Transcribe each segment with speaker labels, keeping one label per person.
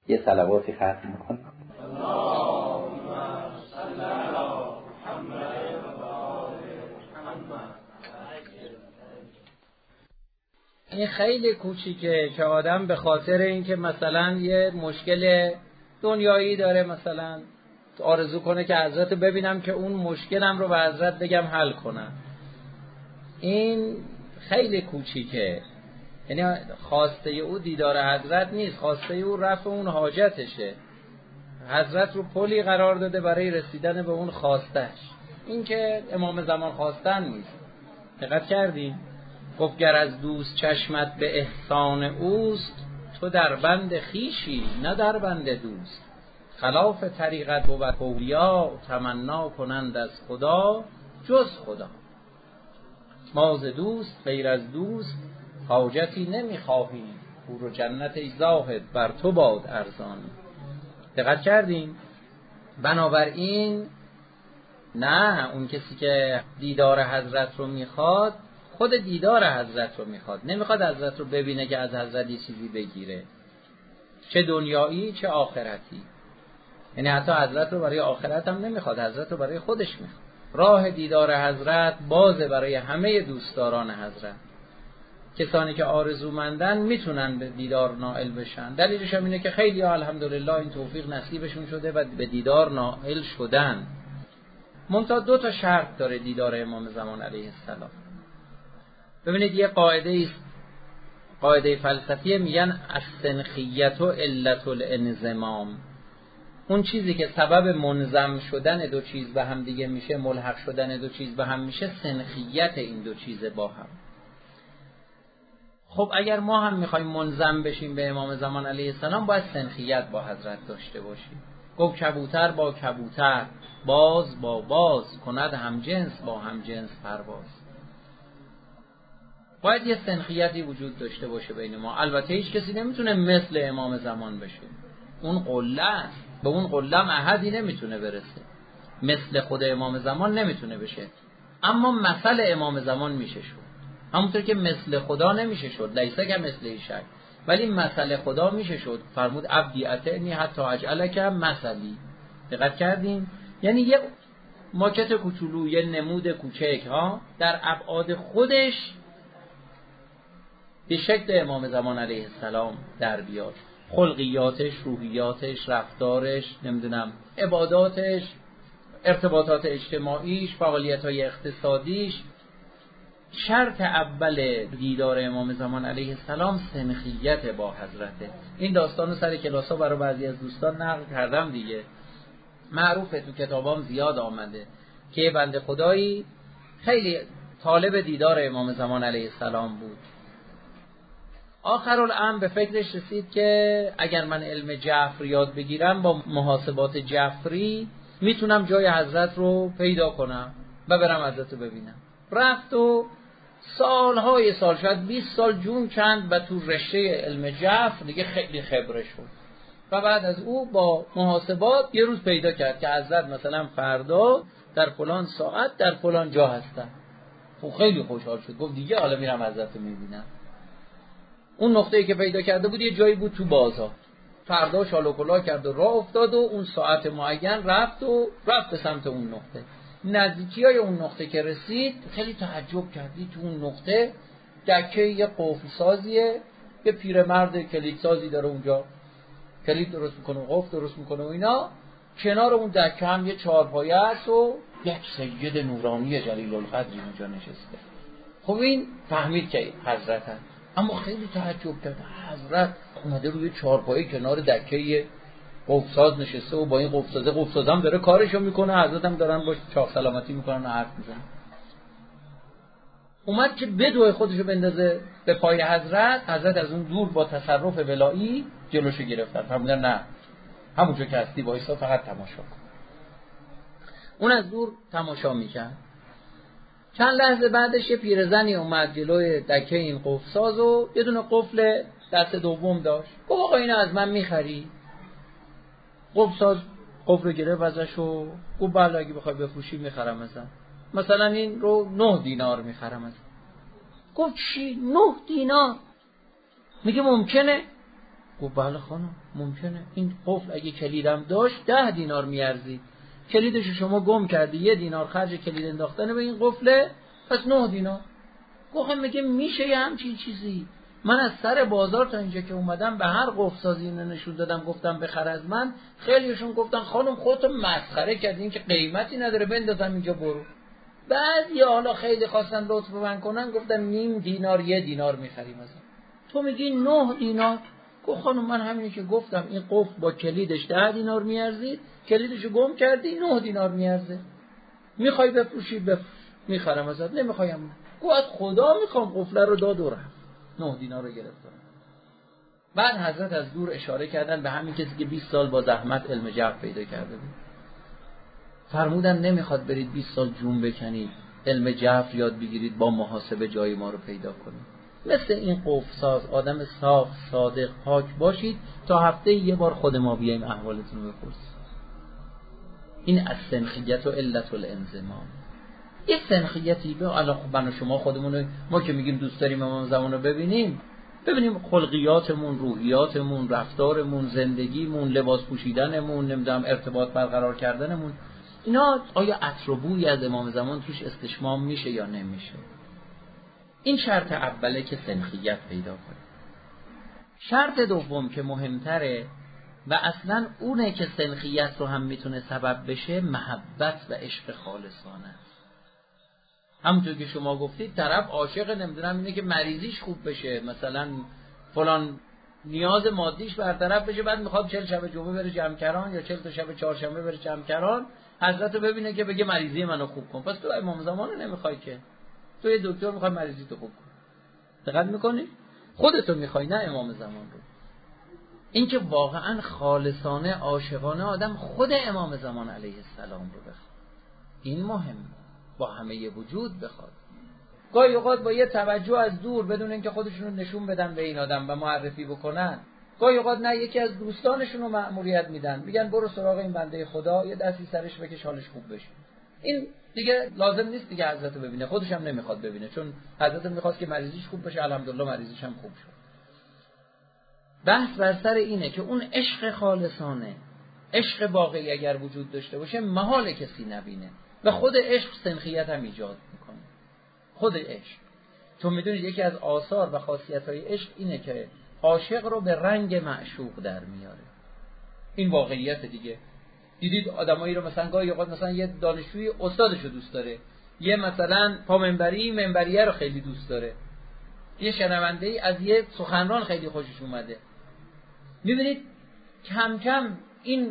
Speaker 1: یه صلواتی ختم میکنم.
Speaker 2: این خیلی کوچیکه که آدم به خاطر اینکه مثلا یه مشکل دنیایی داره مثلا آرزو کنه که حضرت ببینم که اون مشکلم رو به حضرت بگم حل کنم. این خیلی کوچیکه، یعنی خواسته او دیدار حضرت نیست، خواسته او رفع اون حاجتشه. حضرت رو پلی قرار داده برای رسیدن به اون خواستش. این که امام زمان خواستن نیست. دقت کردیم؟ گفت گر از دوست چشمت به احسان اوست، تو در بند خیشی نه در بند دوست. خلاف طریقت بود اولیا، تمنا کنند از خدا جز خدا. ما ز دوست غیر از دوست حاجتی نمیخواهیم، او رو جنت ای زاهد بر تو باد ارزان. دقت کردیم؟ بنابراین نه، اون کسی که دیدار حضرت رو میخواد خود دیدار حضرت رو میخواد، نمیخواد حضرت رو ببینه که از حضرت یه چیزی بگیره، چه دنیایی چه آخرتی. یعنی حتی حضرت رو برای آخرت هم نمیخواد، حضرت رو برای خودش میخواد. راه دیدار حضرت بازه برای همه دوستداران حضرت. کسانی که آرزومندن میتونن به دیدار نائل بشن. دلیلش هم اینه که خیلی ها الحمدلله این توفیق نصیبشون شده و به دیدار نائل شدن. منتها 2 تا شرط داره دیدار امام زمان علیه السلام. ببینید یه قاعده است، قاعده فلسفیه، میگن السنخیت و علت الانضمام. اون چیزی که سبب منضم شدن 2 چیز به هم دیگه میشه، ملحق شدن 2 چیز به هم میشه، سنخیت این 2 چیز با هم. خب اگر ما هم میخوایم منضم بشیم به امام زمان علیه السلام باید سنخیت با حضرت داشته باشیم. گفت کبوتر با کبوتر، باز با باز، کند هم جنس با هم جنس پرواز. باید یه سنخیتی وجود داشته باشه بین ما. البته هیچ کسی نمیتونه مثل امام زمان بشه، اون قله است، به اون قله احدی نمیتونه برسه، مثل خود امام زمان نمیتونه بشه. اما مثل امام زمان میشه شد، همونطور که مثل خدا نمیشه شد، لیسا که مثل شک، ولی مثل خدا میشه شد. فرمود عبدی اتعنی حتی اجعلک مثلی. دقت کردیم؟ یعنی یه ماکت کوچولو، یه نمود کوچک ها در ابعاد خودش به شکل امام زمان علیه السلام در بیاد. خلقیاتش، روحیاتش، رفتارش، نمیدونم عباداتش، ارتباطات اجتماعیش، فعالیت‌های اقتصادیش. شرط اول دیدار امام زمان علیه السلام سنخیت با حضرته. این داستانو سر کلاسا برای بعضی از دوستان نقل کردم دیگه، معروفه، تو کتابام زیاد آمده که بنده خدایی خیلی طالب دیدار امام زمان علیه السلام بود. آخرالامر به فکرش رسید که اگر من علم جعفر یاد بگیرم با محاسبات جعفری میتونم جای حضرت رو پیدا کنم و برم حضرت رو ببینم. رفت و سالهای سال، شاید 20 سال جون کند و تو رشته علم جعفر دیگه خیلی خبره شد و بعد از او با محاسبات یه روز پیدا کرد که حضرت مثلا فردا در فلان ساعت در فلان جا هستن. خب خیلی خوشحال شد، گفت دیگه حالا میرم حضرت رو میبینم. اون نقطه‌ای که پیدا کرده بود یه جایی بود تو بازار. فردا شال و کلاه کرد و راه افتاد و اون ساعت معین رفت به سمت اون نقطه. نزدیکی‌های اون نقطه که رسید خیلی تعجب کردی، تو اون نقطه دکه یه قفل سازیه، یه پیرمرد کلید سازی داره اونجا، کلید درست میکنه، قفل درست میکنه و اینا. کنار اون دکه هم یه چهارپایه است و یک سید نورانی جلیل القدری اونجا نشسته. خب این فهمید که حضرت هست، اما خیلی تعجب کرد، حضرت اومده روی چهارپایه کنار دکه قفل‌ساز نشسته و با این قفل‌ساز هم داره کارشو میکنه، حضرت هم دارن باش چاق سلامتی میکنن و حرف میزنن. اومد که بدوه خودشو بندازه به پای حضرت از اون دور با تصرف ولایی جلوشو گرفتن. فرمودن نه، همونجا که هستی وایسا، فقط تماشا کن. اون از دور تماشا میکرد. چند لحظه بعدش یه پیرزنی اومد جلوی دکه این قفل‌ساز و یه دونه قفل دست دوم داشت. گفت آقا اینو از من میخری؟ قفل‌ساز قفل رو گرفت ازش و گفت بله اگه بخوای بفروشی میخرم مثلا این رو 9 دینار میخرم گفت چی؟ 9 دینار؟ میگه ممکنه؟ گفت بله خانم ممکنه، این قفل اگه کلیدم داشت 10 دینار میارزید، کلیدشو شما گم کردی، 1 دینار خرج کلید انداختن به این قفله، پس 9 دینار. گفتم میگه میشه یه همچین چیزی؟ من از سر بازار تا اینجا که اومدم به هر قفل سازی اینو نشون دادم، گفتم بخر از من، خیلیشون گفتن خانم خودتو مسخره کردین که قیمتی نداره بندازم اینجا برو. بعضی حالا خیلی خواستن لطف من کنن، گفتم نیم دینار 1 دینار میخریم ازم. تو میگی 9 دینار؟ گفت خانم من همینی که گفتم، این قفل با کلیدش 10 دینار میارزید، کلیدشو گم کردی 9 دینار میارزه، میخوای بفروشی بفروش، میخرم ازت، نمیخوایم. گفت خدا میخوام، قفل رو داد و رفت، 9 دینار رو گرفتم. بعد حضرت از دور اشاره کردن به همین کسی که 20 سال با زحمت علم جعف پیدا کرده بود، فرمودن نمیخواد برید 20 سال جون بکنید علم جعف یاد بگیرید با محاسبه جای ما رو پیدا کنید. مثل این قفل ساز آدم صاف صادق پاک باشید تا هفته یه بار خود ما بیایم احوالتون رو بپرسیم. این از سنخیت و علت الانضمام. یه سنخیتی به الان من و شما خودمون، ما که میگیم دوست داریم امام زمان رو ببینیم خلقیاتمون، روحیاتمون، رفتارمون، زندگیمون، لباس پوشیدنمون، نمیدونم ارتباط برقرار کردنمون، اینا آیا عطر و بویی از امام زمان توش استشمام میشه یا نمیشه؟ این شرط اوله که سنخیت پیدا کنه. شرط دوم که مهمتره و اصلا اونه که سنخیت رو هم میتونه سبب بشه، محبت و عشق خالصانه است. همونطور که شما گفتید طرف عاشق نمیدونم اینه که مریضیش خوب بشه، مثلا فلان نیاز مادیش برطرف بشه، بعد میخواد 40 شب جمعه بره جمکران یا 40 تا شب چهارشنبه بره جمکران، حضرت رو ببینه که بگه مریضی منو خوب کن. پس تو امام زمان رو نمیخوای که، تو یه دکتر میخوای مریضی تو خوب کن. دقت میکنی؟ خودتو میخوای نه امام زمان رو. این که واقعا خالصانه عاشقانه آدم خود امام زمان علیه السلام رو بخواد، این مهمه، با همه وجود بخواد. گاهی اوقات با یه توجه از دور بدون اینکه خودشون رو نشون بدن به این آدم و معرفی بکنن، گاهی اوقات نه یکی از دوستانشون رو مأموریت میدن، میگن برو سراغ این بنده خدا یه دستی سرش بکش حالش خوب بشه. این دیگه لازم نیست دیگه حضرت رو ببینه، خودش هم نمیخواد ببینه، چون حضرت میخواست که مریضیش خوب بشه، الحمدلله مریضیش هم خوب شد. بحث بر سر اینه که اون عشق خالصانه، عشق واقعی اگر وجود داشته باشه محال کسی نبینه و خود عشق سنخیت هم ایجاد میکنه. خود عشق، چون میدونید یکی از آثار و خاصیت‌های عشق اینه که عاشق رو به رنگ معشوق در میاره. این واقعیت دیگه. دیدید آدمایی رو مثلا گاهی اوقات مثلا یه دانشجوی استادش رو دوست داره، یه مثلا منبریه رو خیلی دوست داره، یه شنونده‌ای از یه سخنران خیلی خوشش اومده، میبینید کم کم این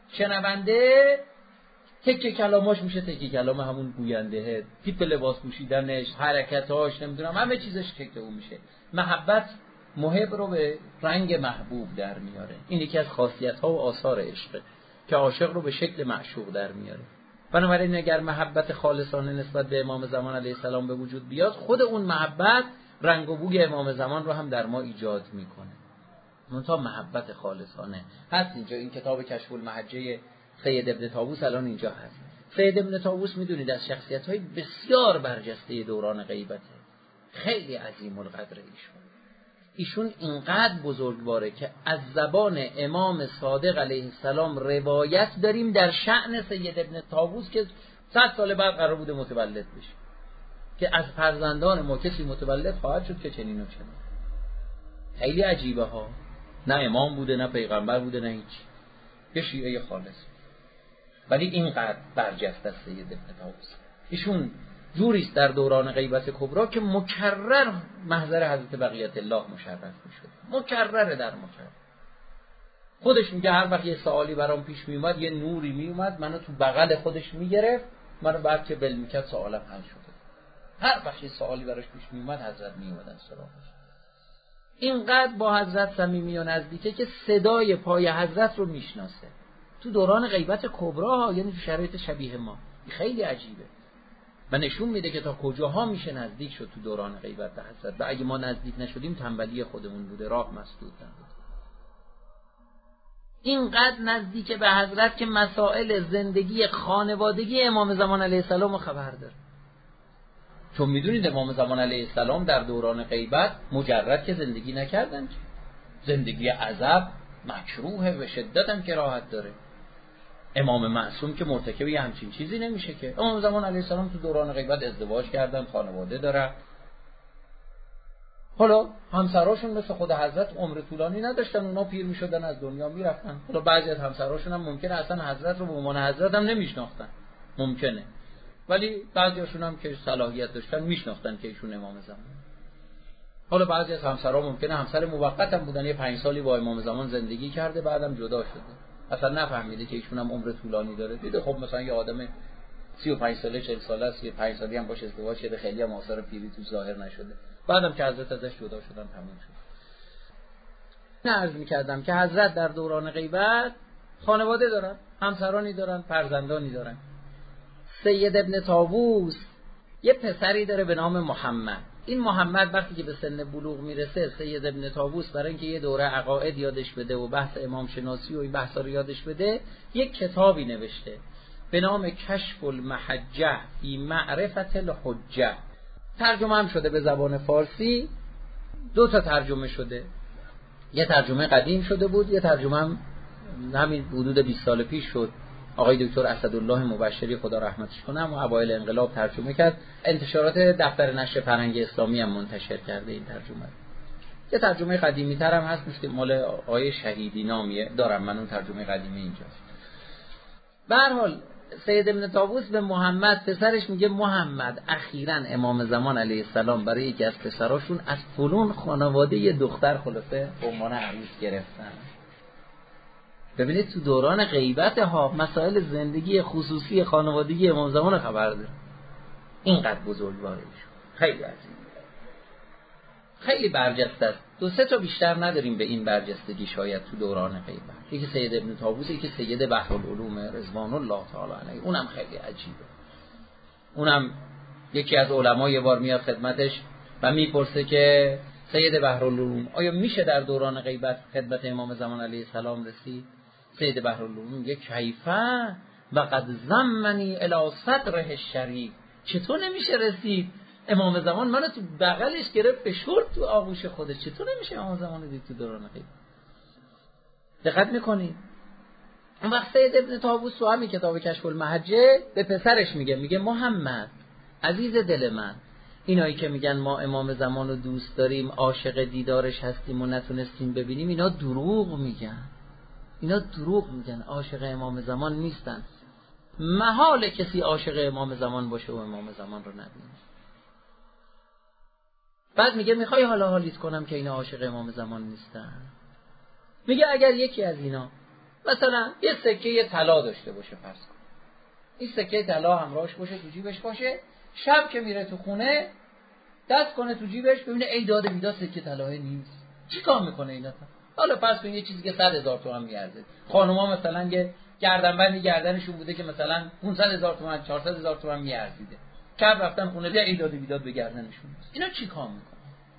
Speaker 2: شنونده تکه کلاماش میشه تکه کلام همون گوینده، تیپ لباس پوشیدنش، حرکتاش، نمیدونم همه چیزش تکه اون میشه. محبت محب رو به رنگ محبوب در میاره. این یکی از خاصیت‌ها و آثار عشقه که عاشق رو به شکل معشوق در میاره. بنابراین اگر محبت خالصانه نسبت به امام زمان علیه السلام به وجود بیاد، خود اون محبت رنگ و بوی امام زمان رو هم در ما ایجاد میکنه. منتها محبت خالصانه هست اینجا. این کتاب کشف المحجه سید ابن طاووس الان اینجا هست. سید ابن طاووس میدونید از شخصیت‌های بسیار برجسته دوران غیبته، خیلی عظیم القدر ایشون اینقدر بزرگواره که از زبان امام صادق علیه السلام روایت داریم در شأن سید ابن طاووس که 100 سال بعد قرار بوده متولد بشه، که از فرزندان ما کسی متولد خواهد شد که چنین و چنین. خیلی عجیبه ها، نه امام بوده نه پیغمبر بوده نه هیچ، یه شیعه خالص، ولی اینقدر برجسته است سید ابن طاووس. ایشون جوریست در دوران غیبت کبرا که مکرر محضر حضرت بقیت الله مشرف میشد، مکرره در مکرر. خودش میگه هر وقت یه سوالی برام پیش میومد، یه نوری میومد منو تو بغل خودش میگرفت، منو بعد که بل میکرد سوالم حل شده. هر وقت یه سوالی براش پیش میومد حضرت میومدن سراغش. اینقدر با حضرت صمیمی و نزدیکه که صدای پای حضرت رو میشناسه تو دوران غیبت کبرا، یعنی تو شرایط شبیه ما. خیلی عجیبه و نشون میده که تا کجاها میشه نزدیک شد تو دوران غیبت به حضرت. و اگه ما نزدیک نشدیم تنبلی خودمون بوده، راه مسدود نبود. اینقدر نزدیک به حضرت که مسائل زندگی خانوادگی امام زمان علیه السلام رو خبر داره. چون میدونید امام زمان علیه السلام در دوران غیبت مجرد که زندگی نکردن، زندگی عذاب مکروهه و شدت هم کراهت داره. امام معصوم که مرتکب یه همچین چیزی نمیشه که. امام زمان علیه السلام تو دوران غیبت ازدواج کردن، خانواده داره. حالا همسراشون مثل خود حضرت عمر طولانی نداشتن، اونا پیر میشدن از دنیا میرفتن. حالا بعضی از همسراشون هم ممکنه اصلا حضرت رو به عنوان حضرت هم نمیشناختن، ممکنه، ولی بعضیاشون هم که صلاحیت داشتن میشناختن که ایشون امام زمان. حالا بعضی از همسرها ممکنه همسر موقت هم بودن، یه 5 سالی با امام زمان زندگی کرده بعدم جدا شده، اصلا نفهمیده که ایشون هم عمر طولانی داره. دیده خب مثلا یه آدم 35 ساله 40 ساله است، 5 سالی هم باش ازدواج شده، خیلی هم آثار پیری تو ظاهر نشده، بعدم که حضرت ازش جدا شدن تموم شد. نه عرض می‌کردم که حضرت در دوران غیبت خانواده دارن، همسرانی دارن، فرزندانی دارن. سید ابن طاووس یه پسری داره به نام محمد. این محمد وقتی که به سن بلوغ میرسه، سید ابن طاووس برای اینکه یه دوره عقاید یادش بده و بحث امام شناسی و این بحثا رو یادش بده، یک کتابی نوشته به نام کشف المحجه فی معرفت الحجه. ترجمه هم شده به زبان فارسی، 2 تا ترجمه شده. یه ترجمه قدیم شده بود، یه ترجمه هم همین حدود 20 سال پیش شد. آقای دکتر اسدالله مبشری خدا رحمتش کنه هم اوایل انقلاب ترجمه کرد. انتشارات دفتر نشر فرهنگ اسلامی هم منتشر کرده این ترجمه. یه ترجمه قدیمی تر هم هست که مال آقای شهیدی نامیه، دارم من اون ترجمه قدیمی اینجاست. به هر حال سید ابن طاووس به محمد پسرش میگه محمد اخیراً امام زمان علیه السلام برای یکی از پسراشون از فلان خانواده یه دختر خلاصه به عنوان عروس گرفتن. ببینید تو دوران غیبت ها مسائل زندگی خصوصی خانوادگی امام زمان خبر داره. اینقدر بزرگواره شد، خیلی عظیم، خیلی برجسته است. 2-3 تا بیشتر نداریم به این برجستگی شاید تو دوران غیبت. یکی سید ابن طاووس، یکی سید بحرالعلوم رضوان الله تعالی علیه، اونم خیلی عجیبه. اونم یکی از علما یه بار میاد خدمتش و میپرسه که سید بحرالعلوم آیا میشه در دوران غیبت خدمت امام زمان علیه السلام رسید؟ سید بحرالعلوم میگه کیفه و قد زمنی الی صدره الشریف. چطور نمیشه رسید؟ امام زمان منو تو بغلش گرفت فشرد تو آغوش خودش، چطور نمیشه امام زمان رو دید تو دوران غیبت؟ دقت میکنید؟ اون وقت سید ابن طاووس تو همین کتاب کشف المحجه به پسرش میگه محمد عزیز دل من، اینایی که میگن ما امام زمان رو دوست داریم، عاشق دیدارش هستیم و نتونستیم ببینیم، اینا دروغ میگن. عاشق امام زمان نیستن. محال کسی عاشق امام زمان باشه و امام زمان رو نبینه. بعد میگه میخوای حالا حالیت کنم که اینا عاشق امام زمان نیستن؟ میگه اگر یکی از اینا مثلا یه سکه طلا داشته باشه، فرض کن این سکه طلا همراهش باشه، تو جیبش باشه، شب که میره تو خونه دست کنه تو جیبش ببینه ای داده بیداد سکه طلاه نیست، چی کار میکنه اینا؟ حالا فرض کن یه چیزی که 100,000 تومان میارزه، خانوما مثلا یه گردنبندی گردنشون بوده که مثلا 500,000 تومان 400,000 تومان میارزیده، شب رفتن خونه بیا ای داده بیداد به گردنشون، اینا چی کار میکنه؟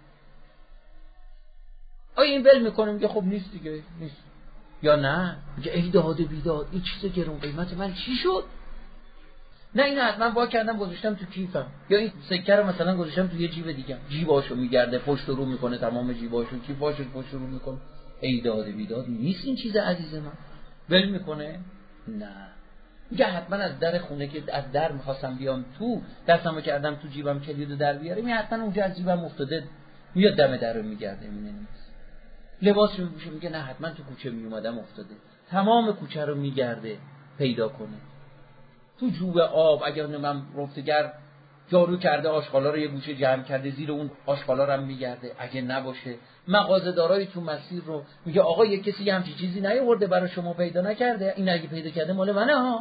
Speaker 2: آیا این ول میکنه میگه خب نیست دیگه نیست، یا نه میگه ای داده بیداد این چیز گرون قیمت من چی شد؟ نه اینو حتما وا کردم گذاشتم تو کیفم، یا این سکه رو مثلا گذاشتم تو یه جیب دیگه، جیباشو میگرده پشت رو میکنه، تمام جیباشو کیفاشو پشت رو میکنه، ای داده بیداد نیست این چیز عزیز من، ول میکنه؟ نه میگه حتما از در خونه که از در میخواستم بیام تو، دستمو کردم تو جیبم کلیدو در بیارم، این حتما اونجا از جیبم افتاده، میاد دم در رو میگرده میبینه نیست. لباسشو میپوشه میگه نه حتما تو کوچه میومدم افتاده، تمام کوچه رو میگرده پیدا کنه. تو جوب آب اگر من رفتگر جارو کرده آشغالا رو یه گوشه جمع کرده، زیر اون آشغالا رو هم میگرده، اگه نباشه مغازه‌دارای تو مسیر رو میگه آقا یه کسی همچین چیزی نیاورده برای شما پیدا نکرده، این اگه پیدا کرده مال منه ها.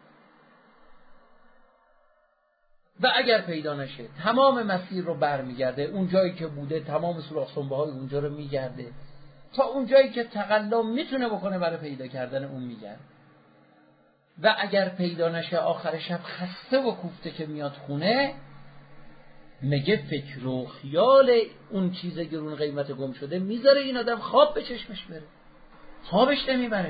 Speaker 2: و اگر پیدا نشه تمام مسیر رو برمیگرده، اون جایی که بوده تمام سوراخ سنبه‌های اونجا رو میگرده تا اون جایی که تقلا میتونه بکنه برای پیدا کردن اون میگرده. و اگر پیدا نشه آخر شب خسته و کوفته که میاد خونه، میگه فکر و خیال اون چیز گرون قیمت گم شده میذاره این آدم خواب به چشمش بره، خوابش نمیبره.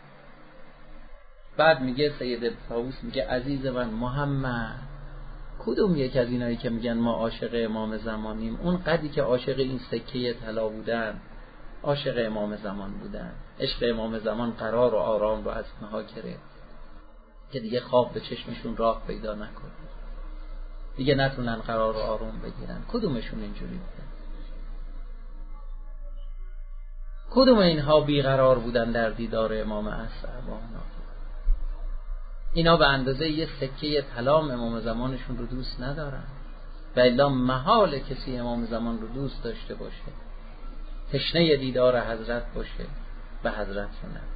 Speaker 2: بعد میگه سید طاووس میگه عزیز من محمد، کدوم یک از اینایی که میگن ما عاشق امام زمانیم، اون قدری که عاشق این سکه طلا بودن عاشق امام زمان بودن. عشق امام زمان قرار و آرام رو از اونها گرفت که دیگه خواب به چشمشون راه پیدا نکنه، دیگه نتونن قرار و آروم بگیرن. کدومشون اینجوری بودن؟ کدوم اینها بیقرار بودن در دیدار امام عصر؟ اینا به اندازه یه سکه طلا امام زمانشون رو دوست ندارن، و الا محال کسی امام زمان رو دوست داشته باشه، تشنه دیدار حضرت باشه و حضرت رو نداره.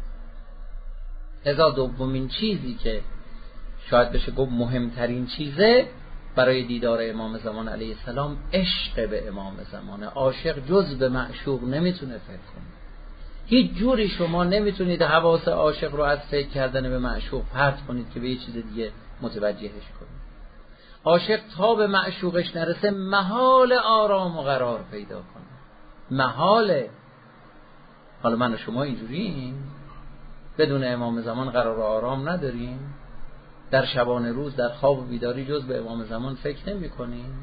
Speaker 2: لذا دومین چیزی که شاید بشه گفت مهمترین چیزه برای دیدار امام زمان علیه السلام، عشق به امام زمان. عاشق جز به معشوق نمیتونه فکر کنه. هیچ جوری شما نمیتونید حواس عاشق رو از فکر کردن به معشوق پرت کنید که به یه چیز دیگه متوجهش کنید. عاشق تا به معشوقش نرسه محال آرام و قرار پیدا کنه، محاله. حالا من و شما اینجوریم؟ بدون امام زمان قرار و آرام نداریم؟ در شبانه روز در خواب و بیداری جز به امام زمان فکر نمی کنیم؟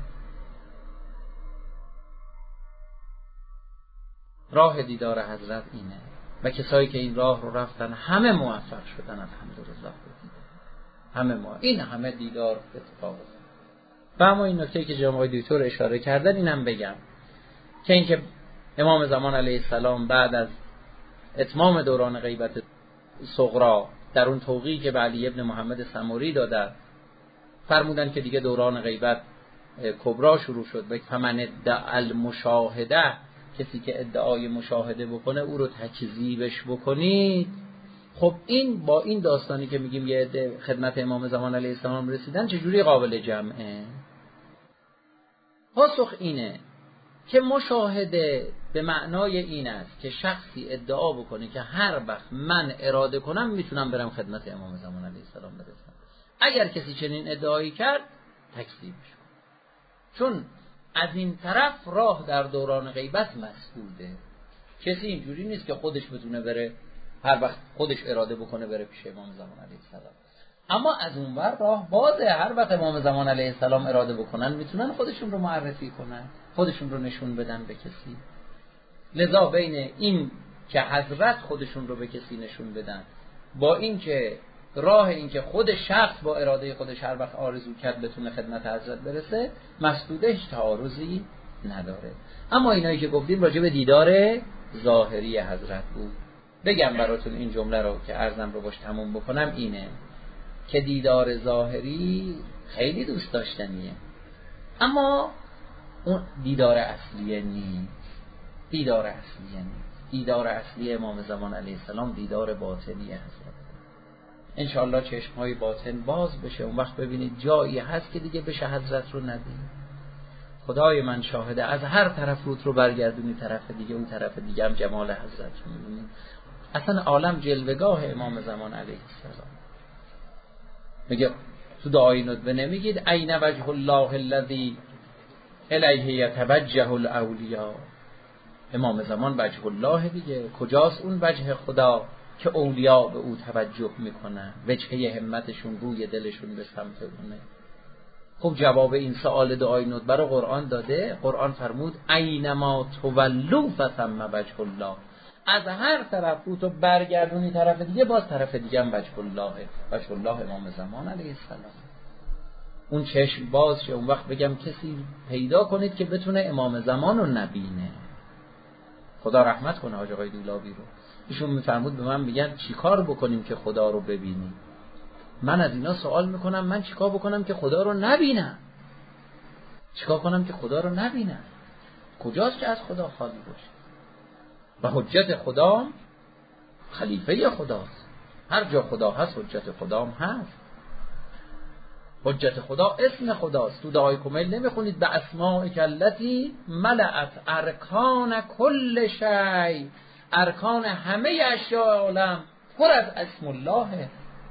Speaker 2: راه دیدار حضرت اینه و کسایی که این راه رو رفتن همه موفق شدن الحمدلله. این همه دیدار اتفاق افتاد. و اما این نکته که جناب آقای دکتر اشاره کردن اینم بگم که اینکه امام زمان علیه السلام بعد از اتمام دوران غیبت صغرا در اون توقیعی که به علی ابن محمد سموری دادن، فرمودن که دیگه دوران غیبت کبرا شروع شد و فمن ادعا المشاهده، کسی که ادعای مشاهده بکنه او رو تکذیبش بکنید. خب این با این داستانی که میگیم یه عده خدمت امام زمان علیه السلام رسیدن چجوری قابل جمعه؟ پاسخ اینه که مشاهده به معنای این است که شخصی ادعا بکنه که هر وقت من اراده کنم میتونم برم خدمت امام زمان علیه السلام برسم. اگر کسی چنین ادعایی کرد تکذیبش کن، چون از این طرف راه در دوران غیبت مسدوده. کسی اینجوری نیست که خودش بتونه بره هر وقت خودش اراده بکنه بره پیش امام زمان علیه السلام. اما از اون ور راه بازه، هر وقت امام زمان علیه السلام اراده بکنن میتونن خودشون رو معرفی کنن، خودشون رو نشون بدن به کسی. لذا بین این که حضرت خودشون رو به کسی نشون بدن با این که راه این که خود شخص با اراده خودش هر وقت آرزو کرد بتونه خدمت حضرت برسه مسدودش تعارضی نداره. اما اینایی که گفتیم راجع به دیدار ظاهری حضرت بود. بگم براتون این جمله رو که عرضم رو باش تموم بکنم، اینه که دیدار ظاهری خیلی دوست داشتنیه، اما اون دیدار اصلیه نیست. دیدار اصلی امام زمان علیه السلام دیدار باطنی حضرت. انشاءالله چشمهای باطن باز بشه، اون وقت ببینید جایی هست که دیگه بشه حضرت رو ندید. خدای من شاهده، از هر طرف رو برگردونی طرف دیگه، اون طرف دیگه هم جمال حضرت رو می‌بینید. اصلا عالم جلوگاه امام زمان علیه السلام. میگه تو دعای ندبه نمیگید این وجه الله الذی الیه یتوجه الاولیاء؟ امام زمان وجه الله دیگه، کجاست اون وجه خدا که اولیاء به او توجه میکنن، وجهه همتشون روی دلشون به سمت اونه؟ خب جواب این سوال دعای ندبه رو قرآن داده. قرآن فرمود اینما تولوا فثم وجه الله. از هر طرف رو تو برگردونی طرف دیگه، باز طرف دیگه هم وجه اللهه، وجه الله امام زمان علیه السلام. اون چشم باز شه، اون وقت بگم کسی پیدا کنید که بتونه امام زمان رو نبینه. خدا رحمت کنه حاج آقای دولابی رو، ایشون میفرمود به من میگن چیکار بکنیم که خدا رو ببینیم؟ من از اینا سوال میکنم من چیکار بکنم که خدا رو نبینم؟ کجاست که از خدا خالی باشه؟ و حجت خدا خلیفه خداست. هر جا خدا هست حجت خدا هم هست. حجت خدا اسم خداست. تو دعای کمیل نمیخونید به اسمائک التی ملأت ارکان کل شیء؟ ارکان همه اشیاء عالم پر از اسم الله.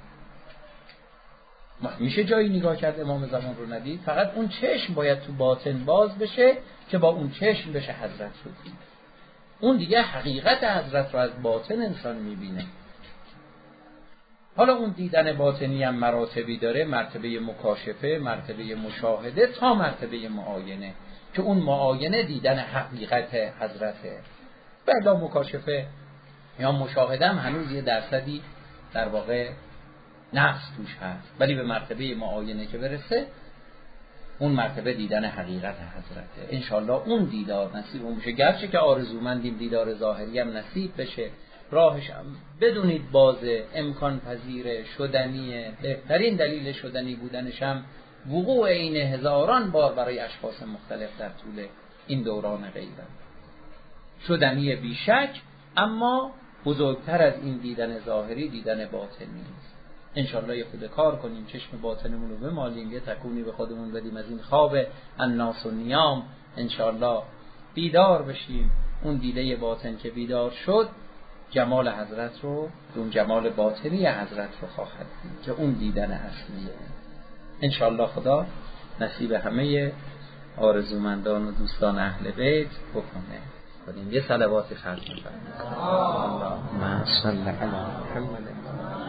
Speaker 2: میشه جایی نگاه کرد امام زمان رو ندید؟ فقط اون چشم باید تو باطن باز بشه که با اون چشم بشه حضرت رو دید. اون دیگه حقیقت حضرت رو از باطن انسان میبینه. حالا اون دیدن باطنی هم مراتبی داره، مرتبه مکاشفه، مرتبه مشاهده تا مرتبه معاینه، که اون معاینه دیدن حقیقت حضرته. بلا مکاشفه یا مشاهده هم هنوز یه درصدی در واقع نقص توش هست، ولی به مرتبه معاینه که برسه اون مرتبه دیدن حقیقت حضرته. انشالله اون دیدار نصیب اون بشه، گرچه که آرزومندیم دیدار ظاهری هم نصیب بشه، راهش هم بدونید بازه، امکان پذیره، شدنیه، بهترین دلیل شدنی بودنش هم وقوع این هزاران بار برای اشخاص مختلف در طول این دوران غیبت شدنی بیشک، اما بزرگتر از این دیدن ظاهری دیدن باطنی است. انشالله یه خود کار کنیم، چشم باطنمون رو بمالیم، یه تکونی به خودمون بدیم از این خواب الناس و نیام، انشالله بیدار بشیم. اون دیده باطن که بیدار شد جمال حضرت رو، اون جمال باطنی حضرت رو خواهد دید که اون دیدن اصلیه. انشالله خدا نصیب همه آرزومندان و دوستان اهل بیت بکنه. کنیم یه صلوات خلق بفرمایید. اللهم صل علی محمد.